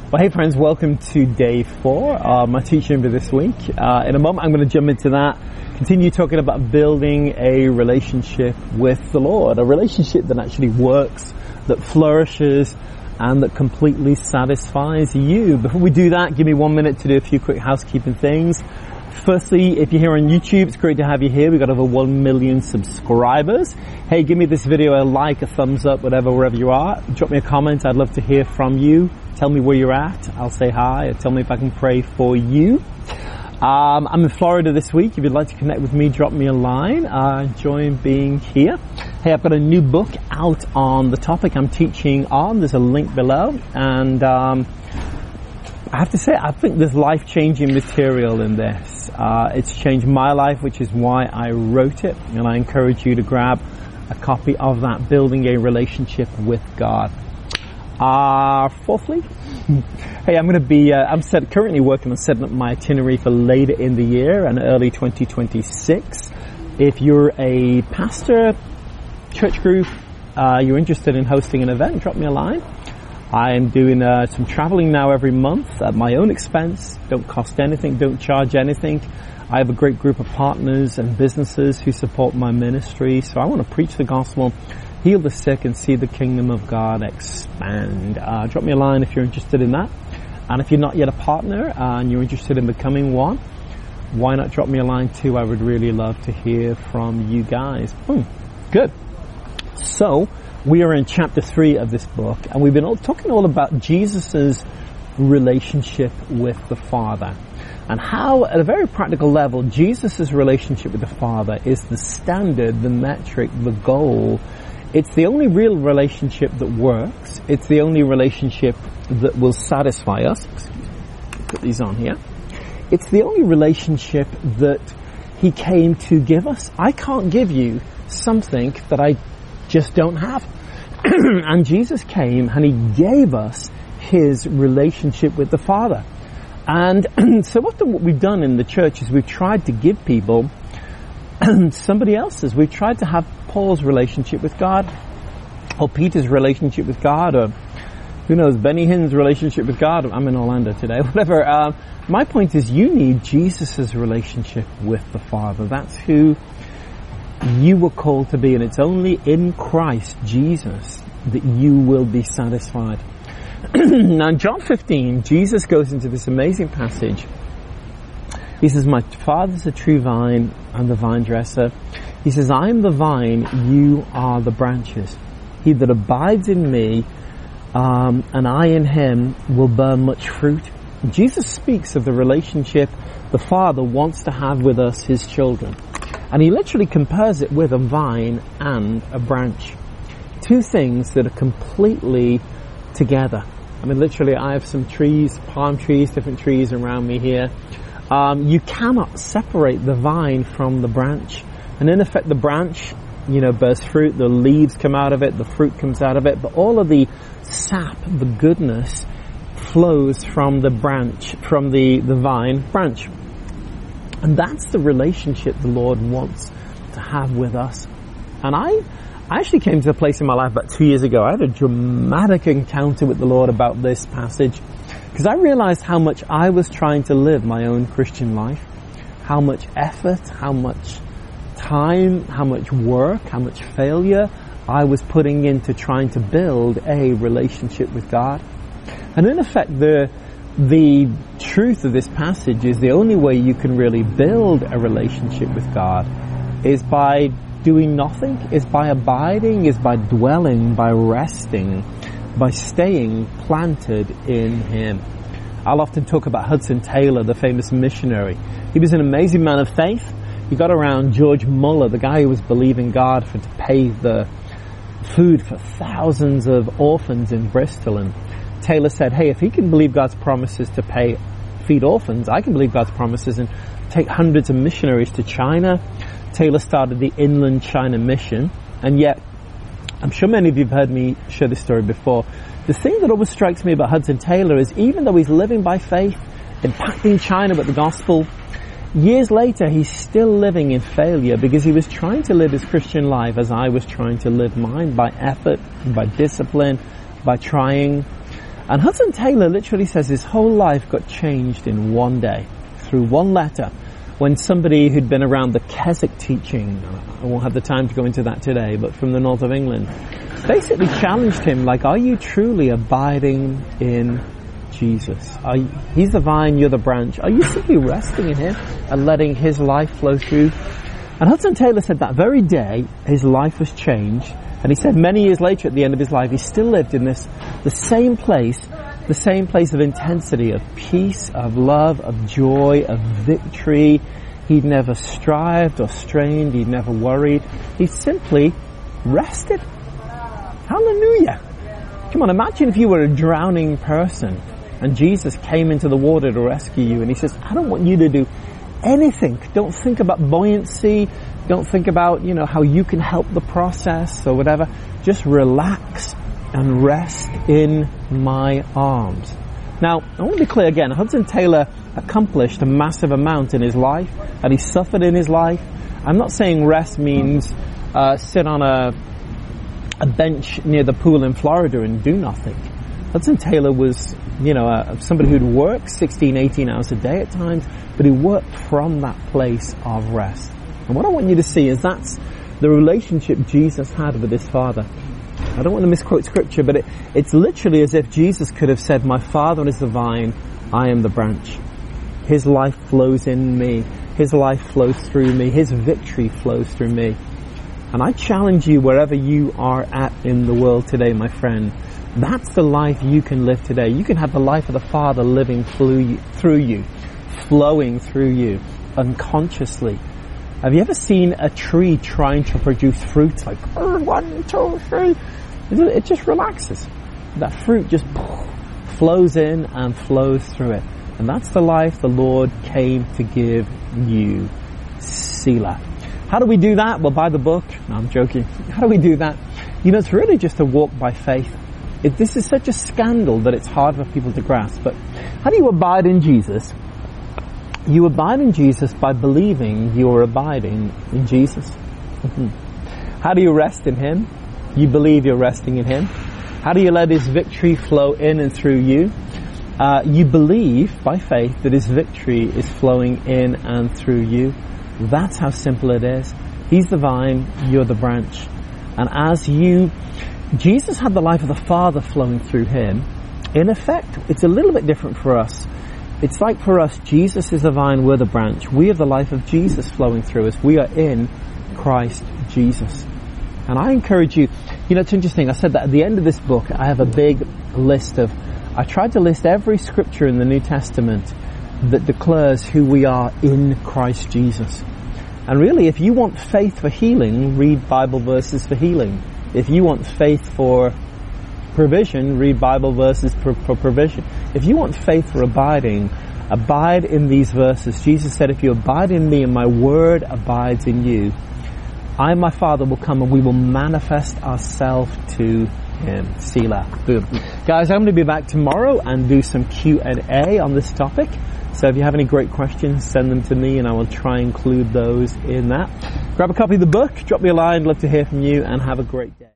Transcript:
Well, hey friends, welcome to day 4 of my teaching for this week. In a moment I'm going to jump into that, continue talking about building a relationship with the Lord, a relationship that actually works, that flourishes, and that completely satisfies you. Before we do that, give me 1 minute to do a few quick housekeeping things. Firstly, if you're here on YouTube, it's great to have you here. We've got over 1 million subscribers. Hey, give me this video a like, a thumbs up, whatever, wherever you are. Drop me a comment. I'd love to hear from you. Tell me where you're at. I'll say hi. Or tell me if I can pray for you. I'm in Florida this week. If you'd like to connect with me, drop me a line. Enjoy being here. Hey, I've got a new book out on the topic I'm teaching on. There's a link below. And I have to say, I think there's life-changing material in this. It's changed my life, which is why I wrote it. And I encourage you to grab a copy of that, Building a Relationship with God. Fourthly, hey, I'm currently working on setting up my itinerary for later in the year and early 2026. If you're a pastor, church group, you're interested in hosting an event, drop me a line. I am doing some traveling now every month at my own expense. Don't cost anything, don't charge anything. I have a great group of partners and businesses who support my ministry. So I want to preach the gospel, heal the sick, and see the kingdom of God expand. Drop me a line if you're interested in that. And if you're not yet a partner and you're interested in becoming one, why not drop me a line too? I would really love to hear from you guys. Good. So we are in chapter 3 of this book, and we've been talking all about Jesus' relationship with the Father, and how, at a very practical level, Jesus' relationship with the Father is the standard, the metric, the goal. It's the only real relationship that works. It's the only relationship that will satisfy us. Excuse me. Put these on here. It's the only relationship that He came to give us. I can't give you something that I just don't have. And Jesus came and He gave us His relationship with the Father. And so often what we've done in the church is we've tried to give people somebody else's. We've tried to have Paul's relationship with God, or Peter's relationship with God, or who knows, Benny Hinn's relationship with God. I'm in Orlando today, whatever. My point is, you need Jesus' relationship with the Father. That's who you were called to be, and it's only in Christ Jesus that you will be satisfied. Now in John 15, Jesus goes into this amazing passage. He says, my Father's the true vine, I'm the vine dresser. He says, I am the vine, you are the branches. He that abides in me, and I in him, will bear much fruit. Jesus speaks of the relationship the Father wants to have with us, His children. And He literally compares it with a vine and a branch. Two things that are completely together. I mean, literally, I have some trees, palm trees, different trees around me here. You cannot separate the vine from the branch. And in effect, the branch, bears fruit, the leaves come out of it, the fruit comes out of it, but all of the sap, the goodness, flows from the branch, from the vine branch. And that's the relationship the Lord wants to have with us. And I actually came to a place in my life about 2 years ago. I had a dramatic encounter with the Lord about this passage, because I realized how much I was trying to live my own Christian life, how much effort, how much time, how much work, how much failure I was putting into trying to build a relationship with God. And in effect, the truth of this passage is the only way you can really build a relationship with God is by doing nothing, is by abiding, is by dwelling, by resting, by staying planted in Him. I'll often talk about Hudson Taylor, the famous missionary. He was an amazing man of faith. He got around George Muller, the guy who was believing God to pay the food for thousands of orphans in Bristol. And Taylor said, hey, if he can believe God's promises to feed orphans, I can believe God's promises and take hundreds of missionaries to China. Taylor started the Inland China Mission, and yet, I'm sure many of you have heard me share this story before. The thing that always strikes me about Hudson Taylor is even though he's living by faith, impacting China with the gospel, years later he's still living in failure because he was trying to live his Christian life as I was trying to live mine, by effort, by discipline, by trying. And Hudson Taylor literally says his whole life got changed in one day through one letter when somebody who'd been around the Keswick teaching, I won't have the time to go into that today, but from the north of England, basically challenged him like, are you truly abiding in Jesus? He's the vine, you're the branch. Are you simply resting in him and letting his life flow through? And Hudson Taylor said that very day his life was changed, and he said many years later at the end of his life he still lived in the same place of intensity, of peace, of love, of joy, of victory. He'd never strived or strained, he'd never worried. He simply rested. Hallelujah. Come on, imagine if you were a drowning person and Jesus came into the water to rescue you, and he says, I don't want you to do anything. Don't think about buoyancy. Don't think about, how you can help the process or whatever. Just relax and rest in my arms. Now, I want to be clear again. Hudson Taylor accomplished a massive amount in his life, and he suffered in his life. I'm not saying rest means sit on a bench near the pool in Florida and do nothing. Hudson Taylor was, somebody who'd work 16, 18 hours a day at times, but he worked from that place of rest. And what I want you to see is that's the relationship Jesus had with his Father. I don't want to misquote scripture, but it's literally as if Jesus could have said, my Father is the vine, I am the branch. His life flows in me. His life flows through me. His victory flows through me. And I challenge you, wherever you are at in the world today, my friend, that's the life you can live today. You can have the life of the Father living through you, flowing through you, unconsciously. Have you ever seen a tree trying to produce fruit? Like, 1, 2, 3. It just relaxes. That fruit just flows in and flows through it. And that's the life the Lord came to give you. Selah. How do we do that? Well, by the book. No, I'm joking. How do we do that? It's really just a walk by faith. This is such a scandal that it's hard for people to grasp. But how do you abide in Jesus? You abide in Jesus by believing you are abiding in Jesus. How do you rest in him? You believe you're resting in him. How do you let his victory flow in and through you? You believe by faith that his victory is flowing in and through you. That's how simple it is. He's the vine, you're the branch. And Jesus had the life of the Father flowing through him. In effect, it's a little bit different for us. It's like for us, Jesus is the vine, we're the branch. We have the life of Jesus flowing through us. We are in Christ Jesus. And I encourage you, it's interesting, I said that at the end of this book, I have a big list I tried to list every scripture in the New Testament that declares who we are in Christ Jesus. And really, if you want faith for healing, read Bible verses for healing. If you want faith for provision, read Bible verses for provision. If you want faith for abiding, abide in these verses. Jesus said, if you abide in me and my word abides in you, I and my Father will come and we will manifest ourselves to him. Selah. Boom. Guys, I'm going to be back tomorrow and do some Q&A on this topic. So if you have any great questions, send them to me and I will try and include those in that. Grab a copy of the book, drop me a line, love to hear from you, and have a great day.